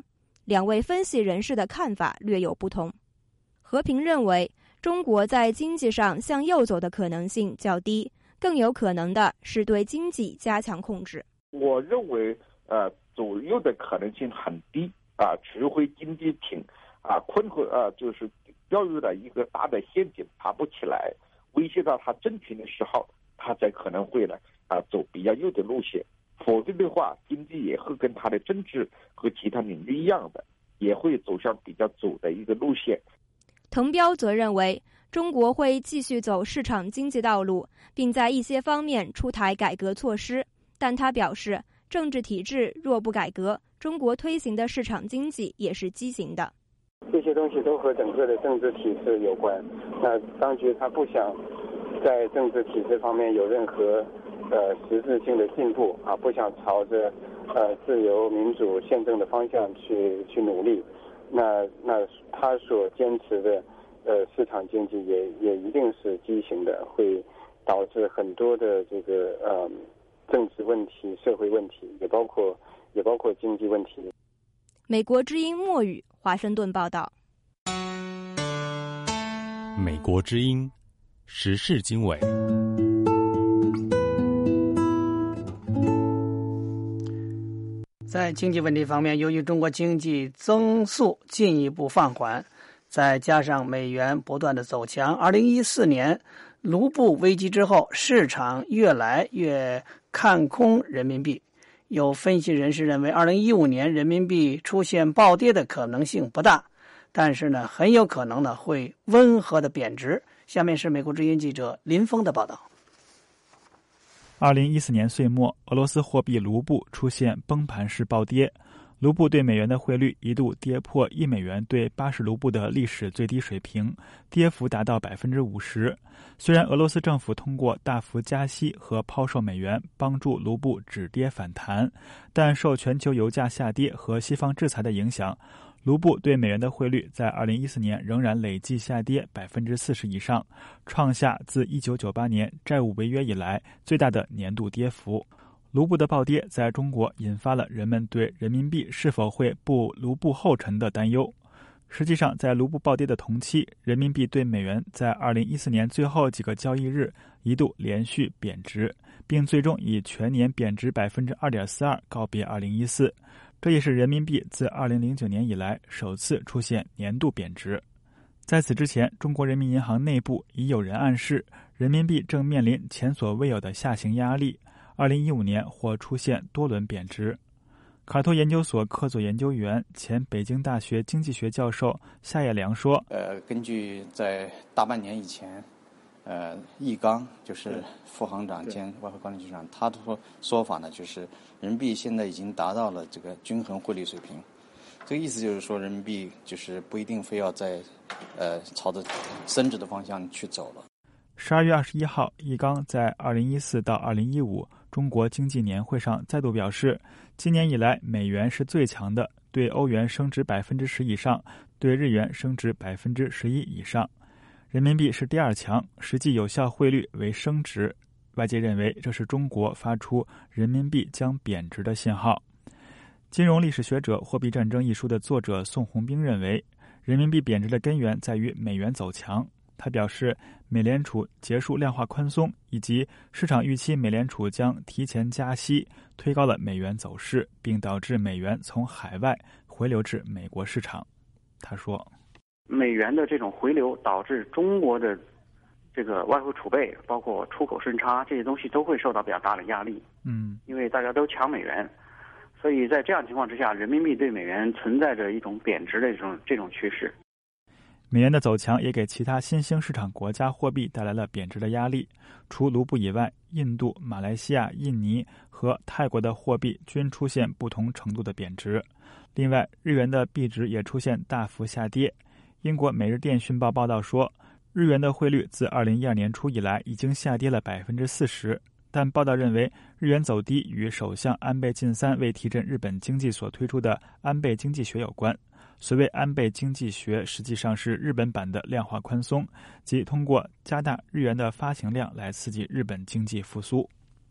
两位分析人士的看法略有不同。和平认为，中国在经济上向右走的可能性较低，更有可能的是对经济加强控制。 我认为，呃，左右的可能性很低啊，除非经济挺啊困惑啊，就是掉入了一个大的陷阱，爬不起来，威胁到他政权的时候，他才可能会呢啊走比较右的路线。否则的话，经济也会跟他的政治和其他领域一样的，也会走向比较左的一个路线。 滕彪则认为，中国会继续走市场经济道路，并在一些方面出台改革措施。但他表示，政治体制若不改革，中国推行的市场经济也是畸形的。 这些东西都和整个的政治体制有关。那当局他不想在政治体制方面有任何呃实质性的进步啊，不想朝着呃自由民主宪政的方向去去努力。那那他所坚持的呃市场经济也也一定是畸形的，会导致很多的这个呃政治问题、社会问题，也包括也包括经济问题。 美国之音莫语华盛顿报道。 美国之音时事经纬。 在经济问题方面，由于中国经济增速进一步放缓，再加上美元不断的走强，二零一四年卢布危机之后，市场越来越看空人民币。有分析人士认为，二零一五年人民币出现暴跌的可能性不大，但是呢，很有可能呢会温和的贬值。下面是美国之音记者林峰的报道。 二零一四年岁末，俄罗斯货币卢布出现崩盘式暴跌，卢布对美元的汇率一度跌破一美元对八十卢布的历史最低水平，跌幅达到百分之五十。虽然俄罗斯政府通过大幅加息和抛售美元帮助卢布止跌反弹，但受全球油价下跌和西方制裁的影响，卢布对美元的汇率在二零一四年仍然累计下跌百分之四十以上，创下自一九九八年债务违约以来最大的年度跌幅。卢布的暴跌在中国引发了人们对人民币是否会步卢布后尘的担忧。实际上，在卢布暴跌的同期，人民币对美元在二零一四年最后几个交易日一度连续贬值，并最终以全年贬值百分之二点四二告别二零一四。这也是人民币自二零零九年以来首次出现年度贬值。在此之前，中国人民银行内部已有人暗示，人民币正面临前所未有的下行压力，二零一五年或出现多轮贬值。卡托研究所客座研究员、前北京大学经济学教授夏业良说：“ 呃，根据在大半年以前，呃，易纲就是副行长兼外汇管理局长，他的说法呢，就是人民币现在已经达到了这个均衡汇率水平。这个意思就是说，人民币就是不一定非要在呃朝着升值的方向去走了。” 十二月二十一号，易纲在二零一四到二零一五中国经济年会上再度表示，今年以来美元是最强的，对欧元升值百分之十以上，对日元升值百分之十一以上。人民币是第二强，实际有效汇率为升值。外界认为这是中国发出人民币将贬值的信号。金融历史学者《货币战争》一书的作者宋鸿兵认为，人民币贬值的根源在于美元走强。他表示，美联储结束量化宽松以及市场预期美联储将提前加息，推高了美元走势，并导致美元从海外回流至美国市场。他说， 美元的这种回流导致中国的这个外汇储备，包括出口顺差这些东西都会受到比较大的压力。 嗯， 因为大家都抢美元，所以在这样情况之下，人民币对美元存在着一种贬值的这种这种趋势。 美元的走强也给其他新兴市场国家货币带来了贬值的压力。除卢布以外，印度、马来西亚、印尼和泰国的货币均出现不同程度的贬值。另外，日元的币值也出现大幅下跌。英国《每日电讯报》报道说，日元的汇率自二零一二年初以来已经下跌了百分之四十。但报道认为，日元走低与首相安倍晋三为提振日本经济所推出的安倍经济学有关。所谓安倍经济学实际上是日本版的量化宽松，即通过加大日元的发行量来刺激日本经济复苏。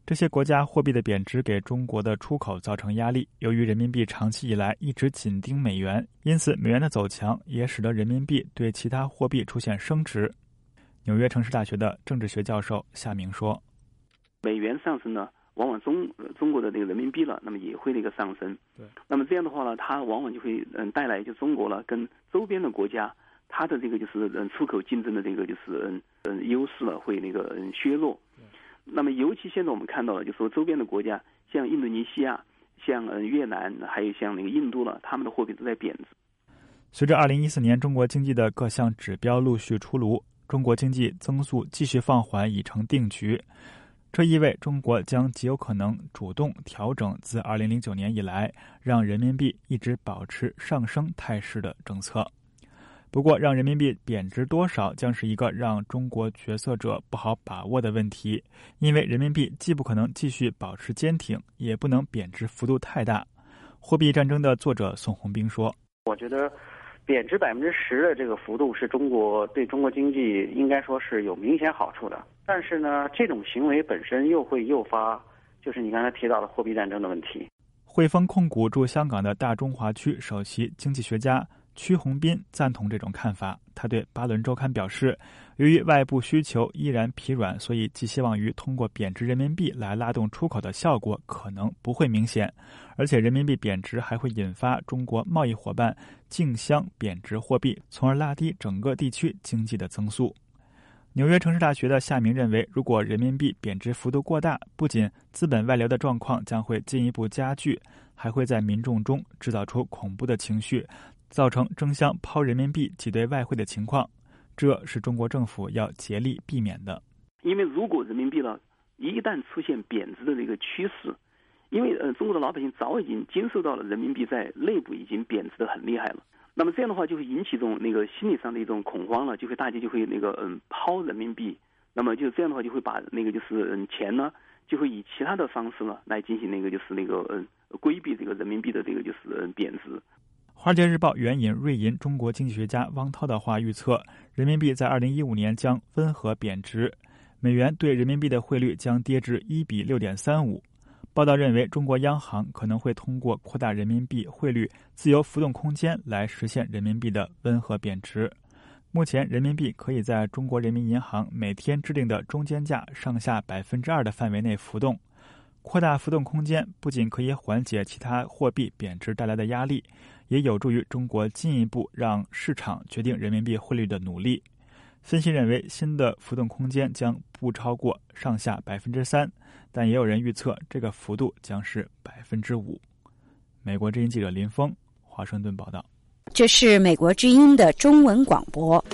这些国家货币的贬值给中国的出口造成压力，由于人民币长期以来一直紧盯美元，因此美元的走强也使得人民币对其他货币出现升值。纽约城市大学的政治学教授夏明说， 美元上升呢，往往中中国的这个人民币了，那么也会那个上升。 对， 那么这样的话呢，它往往就会嗯带来就中国了跟周边的国家，它的这个就是嗯出口竞争的这个就是嗯嗯优势了会那个嗯削弱。那么尤其现在我们看到了，就说周边的国家，像印度尼西亚、像呃越南，还有像那个印度了，他们的货币都在贬值。 随着二零一四年中国经济的各项指标陆续出炉，中国经济增速继续放缓已成定局。这意味中国将极有可能主动调整自二零零九年以来让人民币一直保持上升态势的政策。不过，让人民币贬值多少将是一个让中国决策者不好把握的问题，因为人民币既不可能继续保持坚挺，也不能贬值幅度太大。货币战争的作者宋鸿兵说：“ 我觉得贬值百分之十的这个幅度是中国对中国经济应该说是有明显好处的，但是呢，这种行为本身又会诱发，就是你刚才提到的货币战争的问题。” 汇丰控股驻香港的大中华区首席经济学家屈宏斌赞同这种看法。他对巴伦周刊表示，由于外部需求依然疲软，所以寄希望于通过贬值人民币来拉动出口的效果可能不会明显，而且人民币贬值还会引发中国贸易伙伴竞相贬值货币，从而拉低整个地区经济的增速。纽约城市大学的夏明认为，如果人民币贬值幅度过大，不仅资本外流的状况将会进一步加剧，还会在民众中制造出恐怖的情绪，造成争相抛人民币挤兑外汇的情况，这是中国政府要竭力避免的。 因为如果人民币呢一旦出现贬值的这个趋势，因为呃中国的老百姓早已经经受到了人民币在内部已经贬值的很厉害了，那么这样的话就会引起一种那个心理上的一种恐慌了，就会大家就会那个嗯抛人民币，那么就这样的话就会把那个就是嗯钱呢就会以其他的方式呢来进行那个就是那个嗯规避这个人民币的这个就是嗯贬值。 华尔街日报援引瑞银中国经济学家汪涛的话预测，人民币在二零一五年将温和贬值，美元对人民币的汇率将跌至一比六点三五。报道认为，中国央行可能会通过扩大人民币汇率自由浮动空间来实现人民币的温和贬值。目前，人民币可以在中国人民银行每天制定的中间价上下百分之二的范围内浮动。扩大浮动空间不仅可以缓解其他货币贬值带来的压力，也有助于中国进一步让市场决定人民币汇率的努力。分析认为，新的浮动空间将不超过上下百分之三，但也有人预测这个幅度将是百分之五。美国之音记者林峰，华盛顿报道。 这是美国之音的中文广播。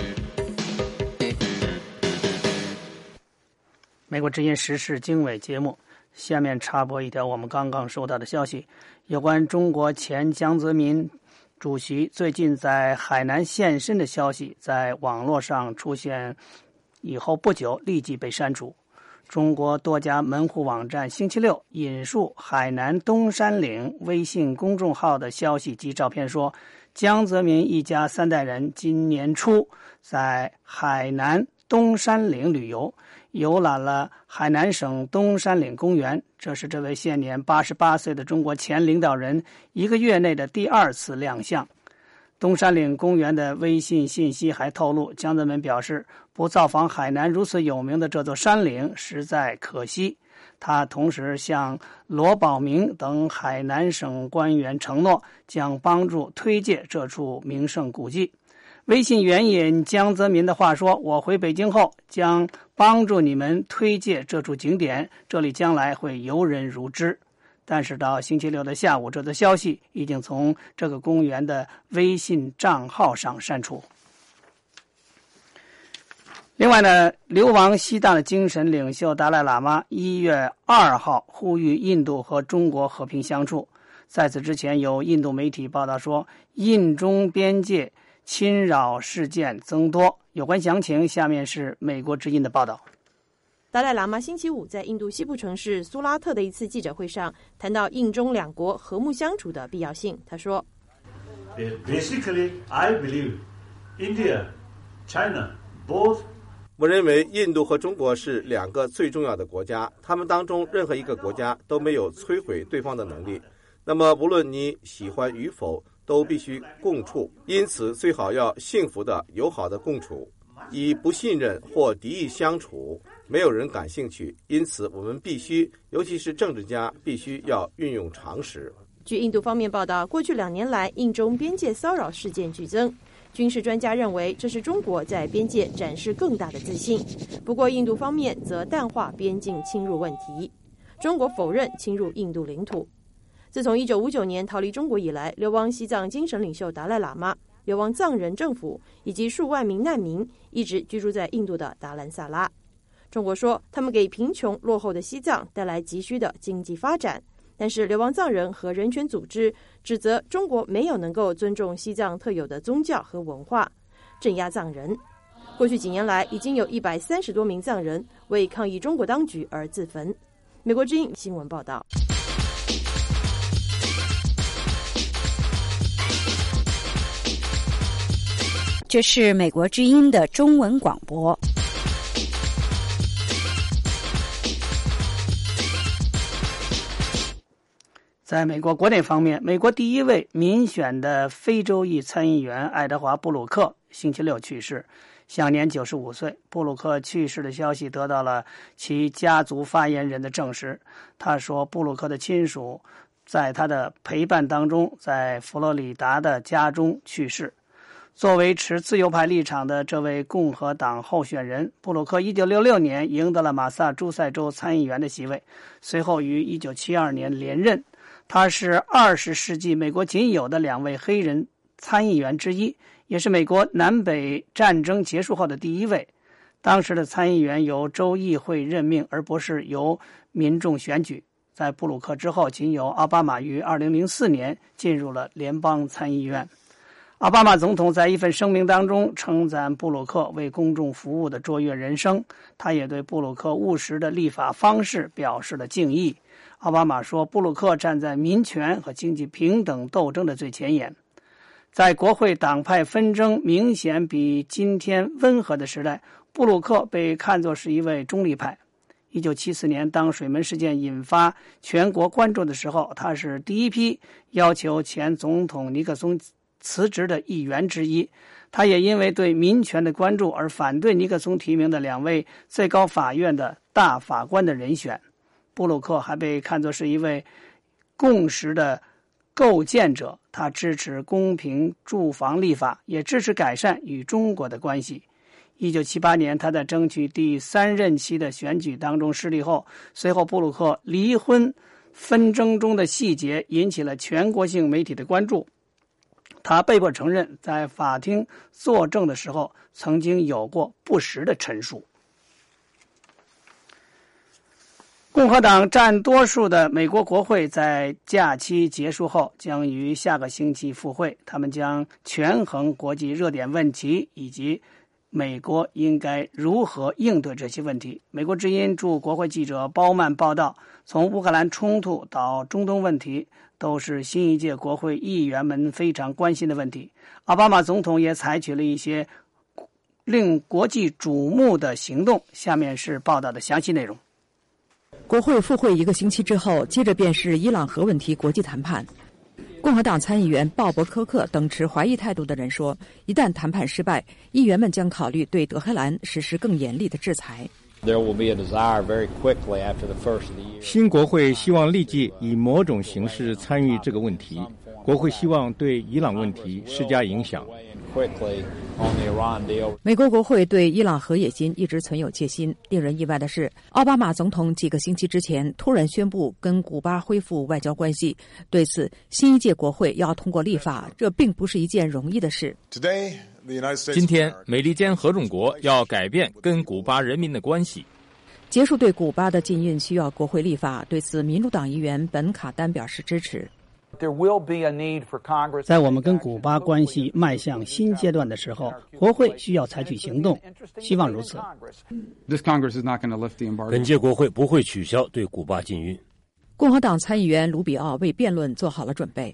美国之音时事经纬节目，下面插播一条我们刚刚收到的消息，有关中国前江泽民主席最近在海南现身的消息，在网络上出现以后不久立即被删除。中国多家门户网站星期六引述海南东山岭微信公众号的消息及照片说，江泽民一家三代人今年初在海南东山岭旅游，游览了海南省东山岭公园，这是这位现年八十八岁的中国前领导人一个月内的第二次亮相。东山岭公园的微信信息还透露，江泽民表示不造访海南如此有名的这座山岭实在可惜。他同时向罗保明等海南省官员承诺，将帮助推介这处名胜古迹。微信援引江泽民的话说，我回北京后将帮助你们推介这处景点，这里将来会游人如织。但是到星期六的下午，这则消息已经从这个公园的微信账号上删除。另外呢，流亡西藏的精神领袖达赖喇嘛一月二号呼吁印度和中国和平相处。在此之前，有印度媒体报道说，印中边界侵扰事件增多。有关详情，下面是美国之音的报道。 达赖喇嘛星期五在印度西部城市苏拉特的一次记者会上谈到印中两国和睦相处的必要性。他说 Basically, I believe India, China, both 我认为印度和中国是两个最重要的国家，他们当中任何一个国家都没有摧毁对方的能力。那么无论你喜欢与否，都必须共处，因此最好要幸福的、友好的共处。以不信任或敌意相处，没有人感兴趣，因此我们必须，尤其是政治家，必须要运用常识。 据印度方面报道，过去两年来，印中边界骚扰事件剧增。军事专家认为，这是中国在边界展示更大的自信。不过，印度方面则淡化边境侵入问题。中国否认侵入印度领土。自从一九五九年逃离中国以来，流亡西藏精神领袖达赖喇嘛、流亡藏人政府以及数万名难民一直居住在印度的达兰萨拉。中国说，他们给贫穷落后的西藏带来急需的经济发展。但是流亡藏人和人权组织指责中国没有能够尊重西藏特有的宗教和文化，镇压藏人。过去几年来，已经有一百三十多名藏人为抗议中国当局而自焚。美国之音新闻报道。 这是美国之音的中文广播。 在美国国内方面，美国第一位民选的非洲裔参议员爱德华·布鲁克星期六去世，享年九十五岁。布鲁克去世的消息得到了其家族发言人的证实。他说，布鲁克的亲属在他的陪伴当中，在佛罗里达的家中去世。作为持自由派立场的这位共和党候选人，布鲁克一九六六年赢得了马萨诸塞州参议员的席位，随后于一九七二年连任。他是二十世纪美国仅有的两位黑人参议员之一，也是美国南北战争结束后的第一位。当时的参议员由州议会任命，而不是由民众选举。在布鲁克之后，仅有奥巴马于二零零四年进入了联邦参议院。奥巴马总统在一份声明当中称赞布鲁克为公众服务的卓越人生，他也对布鲁克务实的立法方式表示了敬意。奥巴马说，布鲁克站在民权和经济平等斗争的最前沿。在国会党派纷争明显比今天温和的时代，布鲁克被看作是一位中立派。一九七四年，当水门事件引发全国关注的时候，他是第一批要求前总统尼克松辞职的议员之一。他也因为对民权的关注而反对尼克松提名的两位最高法院的大法官的人选。布鲁克还被看作是一位共识的构建者，他支持公平住房立法，也支持改善与中国的关系。一九七八年，他在争取第三任期的选举当中失利后，随后布鲁克离婚纷争中的细节引起了全国性媒体的关注。他被迫承认，在法庭作证的时候曾经有过不实的陈述。共和党占多数的美国国会在假期结束后将于下个星期复会，他们将权衡国际热点问题以及美国应该如何应对这些问题。美国之音驻国会记者包曼报道，从乌克兰冲突到中东问题，都是新一届国会议员们非常关心的问题。奥巴马总统也采取了一些令国际瞩目的行动。下面是报道的详细内容。 国会复会一个星期之后，接着便是伊朗核问题国际谈判。共和党参议员鲍勃·科克等持怀疑态度的人说，一旦谈判失败，议员们将考虑对德黑兰实施更严厉的制裁。 新国会希望立即以某种形式参与这个问题，国会希望对伊朗问题施加影响。 美国国会对伊朗核野心一直存有戒心。令人意外的是，奥巴马总统几个星期之前突然宣布跟古巴恢复外交关系，对此新一届国会要通过立法，这并不是一件容易的事。 今天美利坚合众国要改变跟古巴人民的关系， 结束对古巴的禁运需要国会立法，对此民主党议员本卡丹表示支持。 在我们跟古巴关系迈向新阶段的时候，国会需要采取行动，希望如此。 本届国会不会取消对古巴禁运。 共和党参议员卢比奥为辩论做好了准备。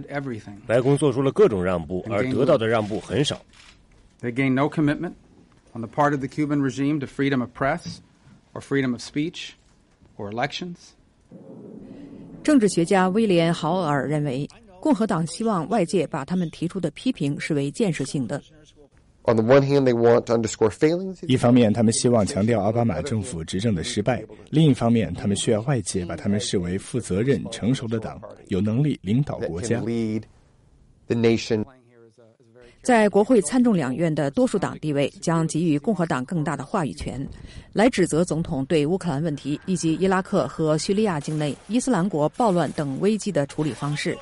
白宫做出了各种让步，而得到的让步很少。 on the part of the Cuban regime to freedom of press or freedom of speech or elections. 政治学家威廉·豪尔认为，共和党希望外界把他们提出的批评视为建设性的。 On the one hand, they want to underscore failings. 一方面，他们希望强调奥巴马政府执政的失败；另一方面，他们需要外界把他们视为负责任、成熟的党，有能力领导国家。 在国会参众两院的多数党地位将给予共和党更大的话语权，来指责总统对乌克兰问题以及伊拉克和叙利亚境内伊斯兰国暴乱等危机的处理方式。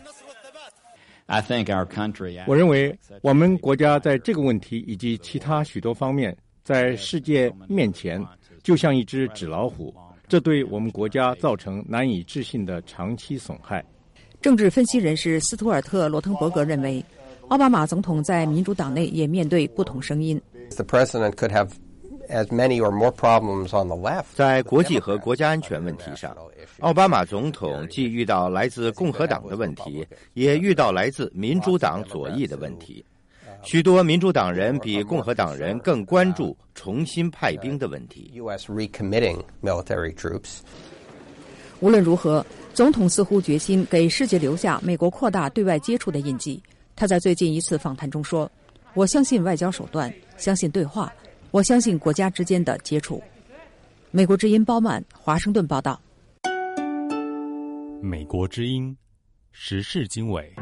我认为我们国家在这个问题以及其他许多方面，在世界面前就像一只纸老虎，这对我们国家造成难以置信的长期损害。 政治分析人士斯图尔特·罗滕伯格认为，奥巴马总统在民主党内也面对不同声音。 The president could have as many or more problems on the left. 在国际和国家安全问题上，奥巴马总统既遇到来自共和党的问题，也遇到来自民主党左翼的问题。许多民主党人比共和党人更关注重新派兵的问题。 U S recommitting military troops. 无论如何，总统似乎决心给世界留下美国扩大对外接触的印记。他在最近一次访谈中说：“我相信外交手段，相信对话，我相信国家之间的接触。”美国之音包曼华盛顿报道。 美国之音时事经纬。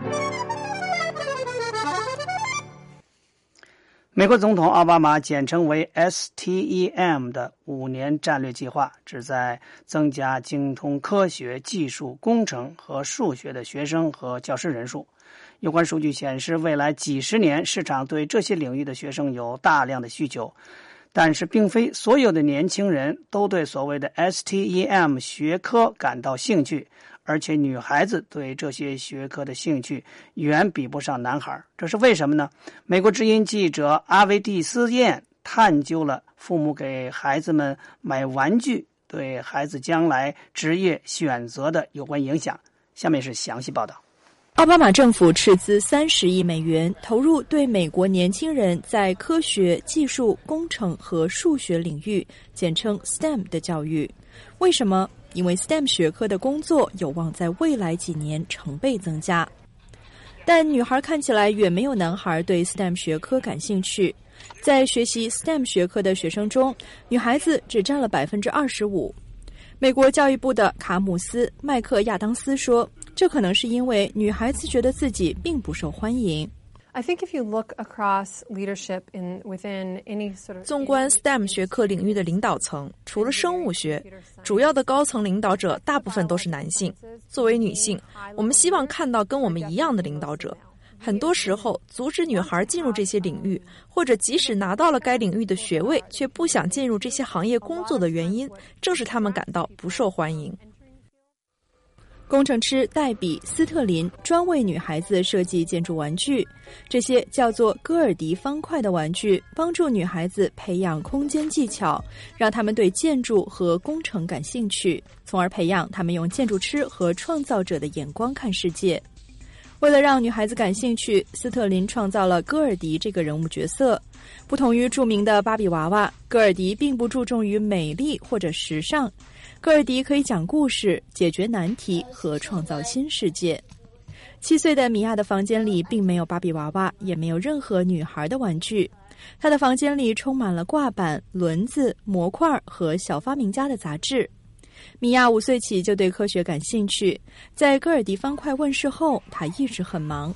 美国总统奥巴马简称为 S T E M 的五年战略计划，旨在增加精通科学、技术、工程和数学的学生和教师人数。有关数据显示，未来几十年市场对这些领域的学生有大量的需求，但是并非所有的年轻人都对所谓的 S T E M 学科感到兴趣，而且女孩子对这些学科的兴趣远比不上男孩。这是为什么呢？美国之音记者阿维蒂斯燕探究了父母给孩子们买玩具对孩子将来职业选择的有关影响。下面是详细报道。 奥巴马政府斥资三十亿美元投入对美国年轻人在科学、技术、工程和数学领域，简称 S T E M 的教育。为什么？因为 S T E M 学科的工作有望在未来几年成倍增加。但女孩看起来远没有男孩对 S T E M 学科感兴趣。在学习 S T E M 学科的学生中，女孩子只占了百分之二十五。美国教育部的卡姆斯·麦克亚当斯说，这可能是因为女孩子觉得自己并不受欢迎。 I think if you look across leadership in within any sort of 纵观 S T E M 学科领域的领导层，除了生物学，主要的高层领导者大部分都是男性。作为女性，我们希望看到跟我们一样的领导者。很多时候，阻止女孩进入这些领域，或者即使拿到了该领域的学位，却不想进入这些行业工作的原因，正是他们感到不受欢迎。工程师黛比·斯特林专为女孩子设计建筑玩具，这些叫做戈尔迪方块的玩具帮助女孩子培养空间技巧，让她们对建筑和工程感兴趣，从而培养她们用建筑师和创造者的眼光看世界。为了让女孩子感兴趣，斯特林创造了戈尔迪这个人物角色。不同于著名的芭比娃娃，戈尔迪并不注重于美丽或者时尚。戈尔迪可以讲故事、解决难题和创造新世界。七岁的米娅的房间里并没有芭比娃娃，也没有任何女孩的玩具。她的房间里充满了挂板、轮子、模块和小发明家的杂志。米娅五岁起就对科学感兴趣，在戈尔迪方块问世后，她一直很忙。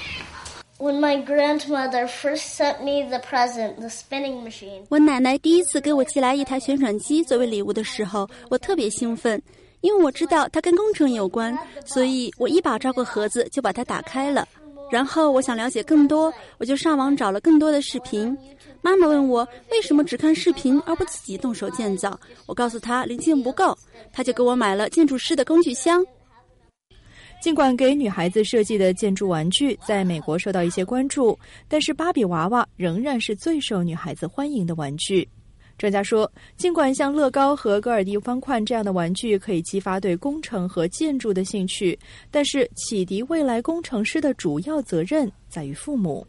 When my grandmother first sent me the present, the spinning machine. 我奶奶第一次给我寄来一台旋转机作为礼物的时候，我特别兴奋，因为我知道它跟工程有关，所以我一把抓过盒子就把它打开了。然后我想了解更多，我就上网找了更多的视频。妈妈问我为什么只看视频而不自己动手建造，我告诉她零件不够，她就给我买了建筑师的工具箱。 尽管给女孩子设计的建筑玩具在美国受到一些关注，但是芭比娃娃仍然是最受女孩子欢迎的玩具。 专家说，尽管像乐高和戈尔迪方块这样的玩具可以激发对工程和建筑的兴趣，但是启迪未来工程师的主要责任在于父母。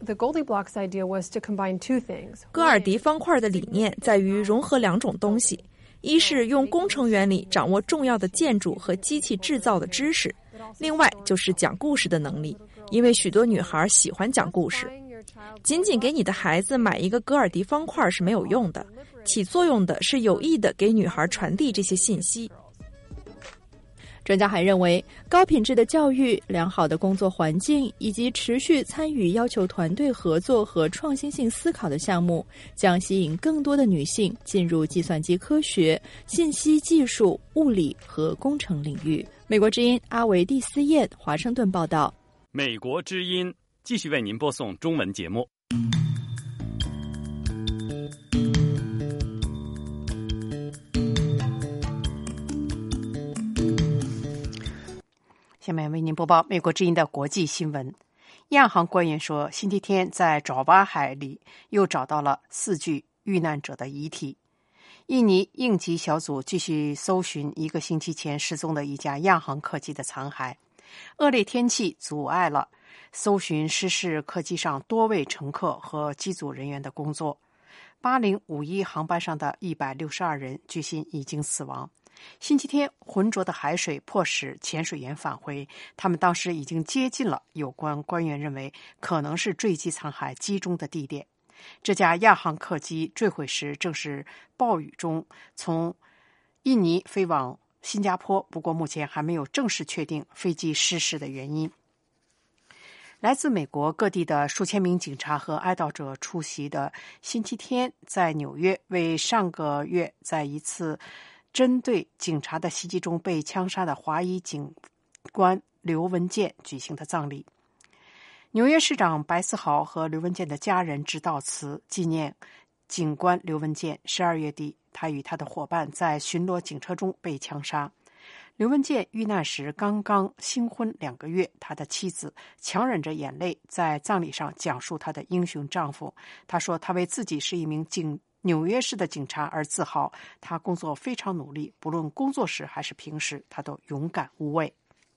戈尔迪方块的理念在于融合两种东西，一是用工程原理掌握重要的建筑和机器制造的知识，另外就是讲故事的能力，因为许多女孩喜欢讲故事。仅仅给你的孩子买一个戈尔迪方块是没有用的，起作用的是有意的给女孩传递这些信息。 专家还认为，高品质的教育、良好的工作环境以及持续参与要求团队合作和创新性思考的项目，将吸引更多的女性进入计算机科学、信息技术、物理和工程领域。美国之音阿维蒂斯燕华盛顿报道。 美国之音继续为您播送中文节目。 下面为您播报美国之音的国际新闻。亚航官员说，星期天在爪哇海里又找到了四具遇难者的遗体。印尼应急小组继续搜寻一个星期前失踪的一架亚航客机的残骸。恶劣天气阻碍了搜寻失事客机上多位乘客和机组人员的工作。八零五一航班上的一百六十二人据悉已经死亡。星期天，浑浊的海水迫使潜水员返回，他们当时已经接近了有关官员认为可能是坠机残骸集中的地点。这架亚航客机坠毁时正是暴雨中从印尼飞往新加坡，不过目前还没有正式确定飞机失事的原因。来自美国各地的数千名警察和哀悼者出席的星期天在纽约为上个月在一次针对警察的袭击中被枪杀的华裔警官刘文健举行的葬礼。纽约市长白思豪和刘文健的家人致悼词，纪念警官刘文健。十二月底，他与他的伙伴在巡逻警车中被枪杀。刘文健遇难时刚刚新婚两个月，他的妻子强忍着眼泪在葬礼上讲述他的英雄丈夫。他说，他为自己是一名警纽约市的警察而自豪，他工作非常努力，不论工作时还是平时，他都勇敢无畏。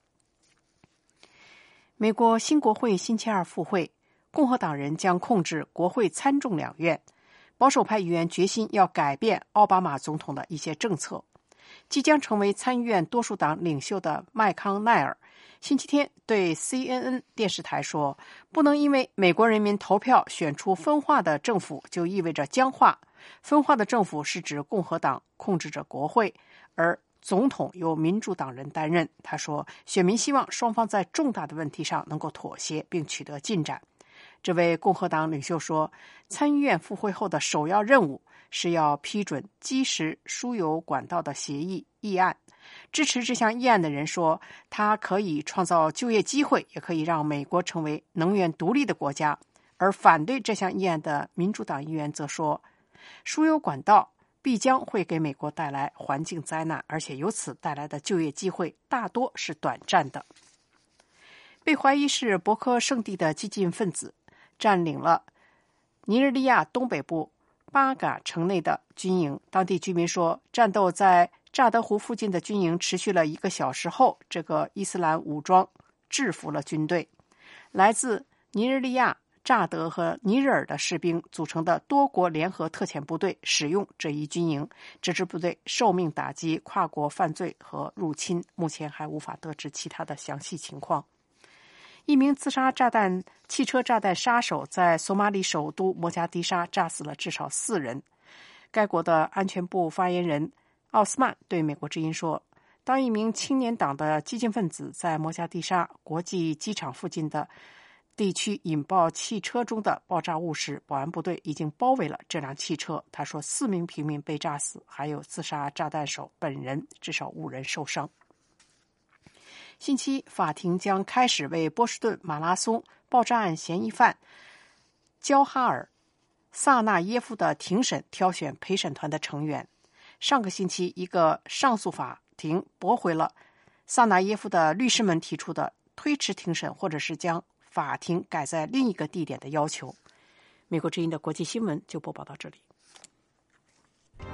美国新国会星期二复会，共和党人将控制国会参众两院，保守派议员决心要改变奥巴马总统的一些政策。即将成为参议院多数党领袖的麦康奈尔星期天对 C N N 电视台说，不能因为美国人民投票选出分化的政府就意味着僵化。分化的政府是指共和党控制着国会，而总统由民主党人担任。他说，选民希望双方在重大的问题上能够妥协并取得进展。这位共和党领袖说，参议院复会后的首要任务是要批准基石输油管道的协议议案。支持这项议案的人说，它可以创造就业机会，也可以让美国成为能源独立的国家。而反对这项议案的民主党议员则说，输油管道必将会给美国带来环境灾难，而且由此带来的就业机会大多是短暂的。被怀疑是博科圣地的激进分子占领了尼日利亚东北部巴嘎城内的军营。当地居民说，战斗在乍得湖附近的军营持续了一个小时后，这个伊斯兰武装制服了军队。来自尼日利亚、乍得和尼日尔的士兵组成的多国联合特遣部队使用这一军营。这支部队受命打击跨国犯罪和入侵，目前还无法得知其他的详细情况。一名自杀炸弹汽车炸弹杀手在索马里首都摩加迪沙炸死了至少四人。该国的安全部发言人奥斯曼对美国之音说，当一名青年党的激进分子在摩加迪沙国际机场附近的地区引爆汽车中的爆炸物时，保安部队已经包围了这辆汽车。他说，四名平民被炸死，还有自杀炸弹手本人，至少五人受伤。星期法庭将开始为波士顿马拉松爆炸案嫌疑犯焦哈尔·萨纳耶夫的庭审挑选陪审团的成员。上个星期，一个上诉法庭驳回了萨纳耶夫的律师们提出的推迟庭审或者是将法庭改在另一个地点的要求。美国之音的国际新闻就播报到这里。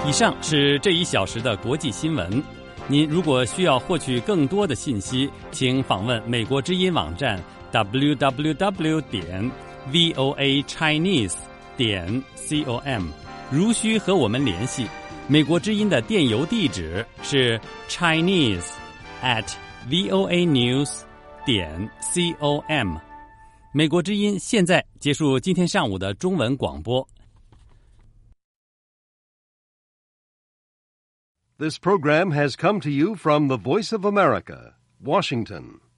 以上是这一小时的国际新闻。您如果需要获取更多的信息，请访问美国之音网站 double u double u double u 点 voa chinese 点 com。如需和我们联系，美国之音的电邮地址是 chinese at voa news 点 com。美国之音现在结束今天上午的中文广播。 This program has come to you from the Voice of America, Washington.